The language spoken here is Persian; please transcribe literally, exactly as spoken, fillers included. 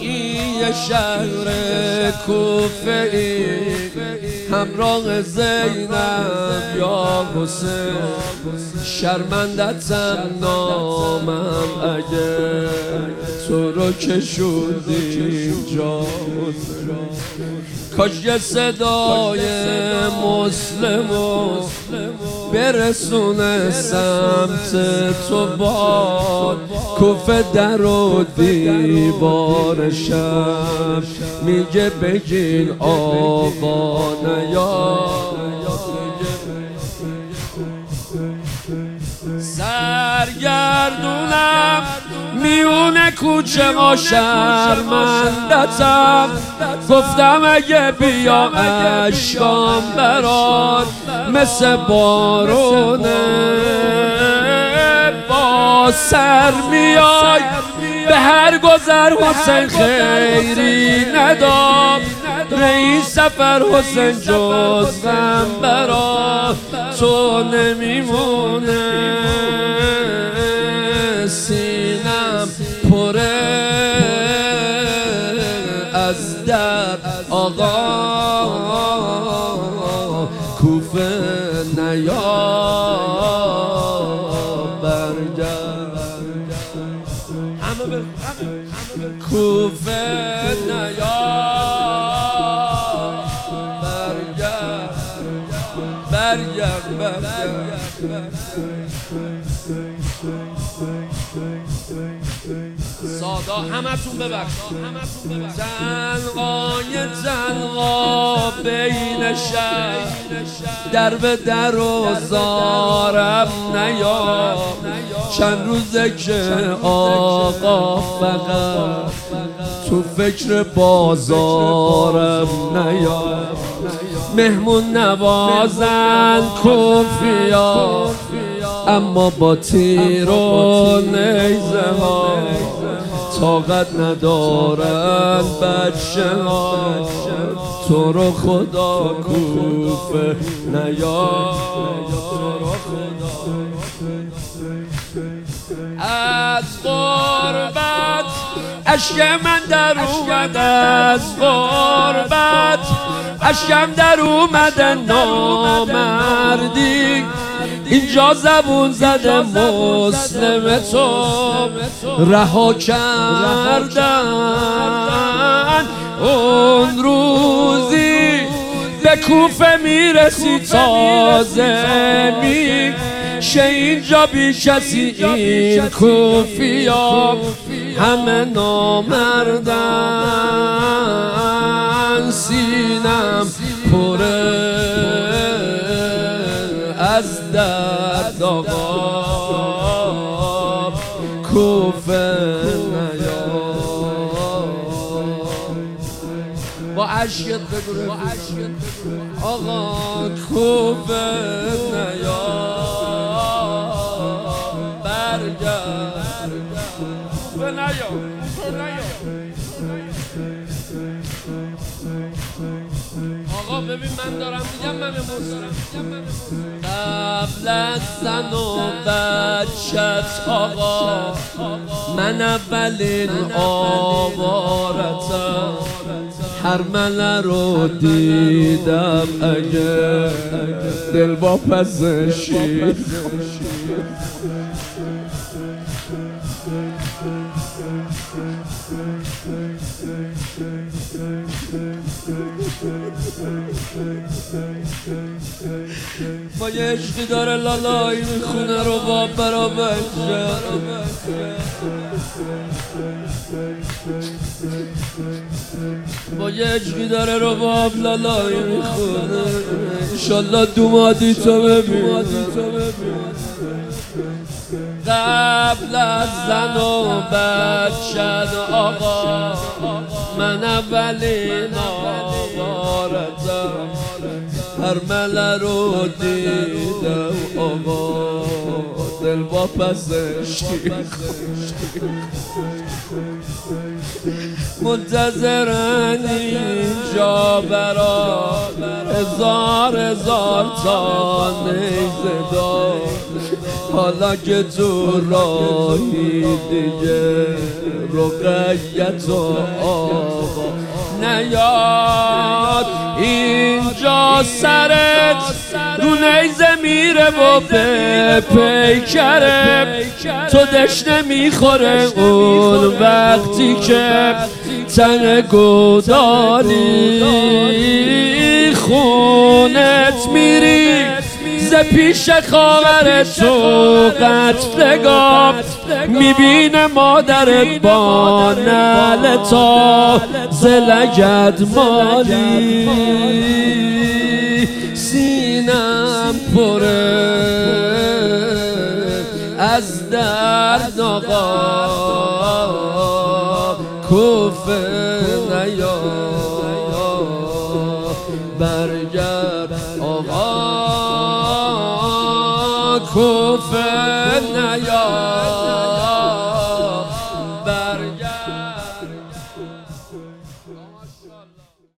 یه شهر کوفه ای همراه زینب یا حسین شرمندتم نامم اگه تو رو کشوندی جا کاش یه صدای مسلمو برسونه سمت تو باد کوفه در و دیوار شب میگه بگین آقا نیاد سرگردونم میونه کوچه ما شرمندتم گفتم اگه بیا اشکام برات مثل بارونه با سر میای به هر گذر حسین خیری ندام رئیس سفر حسین جز غم برا تو نمیمونه سینم پره از در آقا کوفه نیا برگرد کوفه نیا برگرد برگرد برگرد سادا همتون ببخش تنقای تنقا بین شهر در به در و زارم نیا چند روزه که آقا فقط تو فکر بازارم نیا مهمون نوازن کوفیا اما با تیر و نیزه ها طاقت ندارن بچه ها تو رو خدا کوفه نیا از غربت اشک من در اومد از غربت اشکم در اومده نامردی اینجا زبون زده مسلم تو رها کردن اون روزی به کوفه میرسی تازه میشه اینجا بی کسی این کوفیا همه نامردن سینم پره از درد آقا کوفه نیا با عشقت بگو آقا کوفه نیا برگرد کوفه نیا آقا ببین من دارم میگم من مسلم قبل از زن و بچت آقا من اولین آوارتم هر مله رو دیدم اگه دل با پسشی با یه عشقی داره لالایی میخونه رو با برا بچه با یه عشقی داره رو با لالایی میخونه انشالله دومادی تو ببین قبل از زن و بچه آقا من اولین آوارتم هر مله رو دیدم آقا دل با پسش منتظرن اینجا برا هزار هزار تا نیزه دار حالا که تو راهی دیگه رقیت و آقا نیاد اینجا سرت رو نیزه میره و به پیکره تو دشنه میخوره اون وقتی که تن گودالی خونت میری ز پیش خواهر تو قتلگاه میبینه مادرت با نعل تا ز لگد مالی سینم پره از درد آقا کوفه نیا برگرد آقا کوفه نیا برگرد